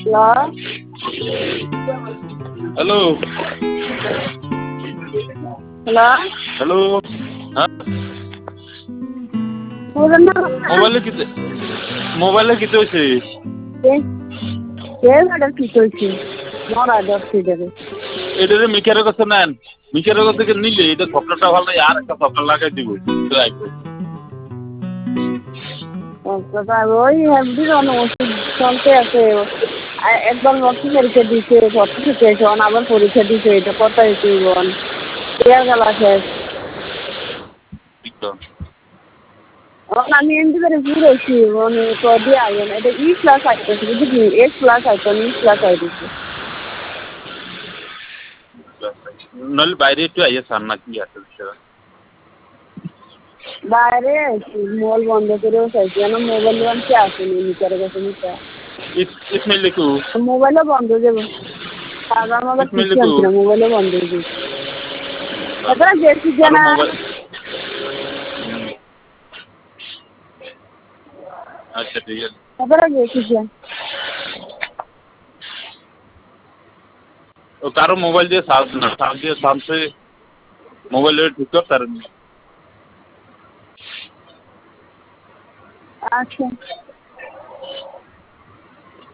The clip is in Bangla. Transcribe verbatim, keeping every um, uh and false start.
হ্যালো হ্যালো হ্যালো হ্যাঁ বলুন না মোবাইলে কি মোবাইলে কি হয়েছে অর্ডার কি চলছে মরা দশটি দেবে এটা যে মিকারের কাছে নেন মিকারের কাছ থেকে নিলে এটা সফটওয়্যারটা ভালো লাগে আর একটা সফটওয়্যার লাগাই দিব রাখবো ওই এমডি ওষুধ চলতে আছে একবার ভর্তি পরীক্ষা দিচ্ছে ভর্তি থেকে এখন আবার পরীক্ষা দিচ্ছে এটা কত হয়েছে বোন দেড় গেল শেষ আমি এমডি করে ঘুরেছি মানে কদিন আগে না এটা ই ক্লাস আইতেছে বুঝলি এক্স ক্লাস আইতেন ই ক্লাস আইতেছে নইলে বাইরে একটু আইয়া সার না কি আছে বিষয়টা বাইরে মল বন্ধ করেও চাইছি কেন মোবাইল কে আসেনি মিটারের কাছে মিটা ইসমাইল লিখু মোবাইলও বন্ধ হয়ে যাবে সাদা মোবাইল কিছু আনছি না মোবাইলও বন্ধ হয়ে যাবে এটা গেছি জানা আচ্ছা ঠিক আছে তারপরে গেছি ও কারো মোবাইল দিয়ে চার্জ না চার্জ দিয়ে চার্জে মোবাইলে ঠিক করতে পারেন আচ্ছা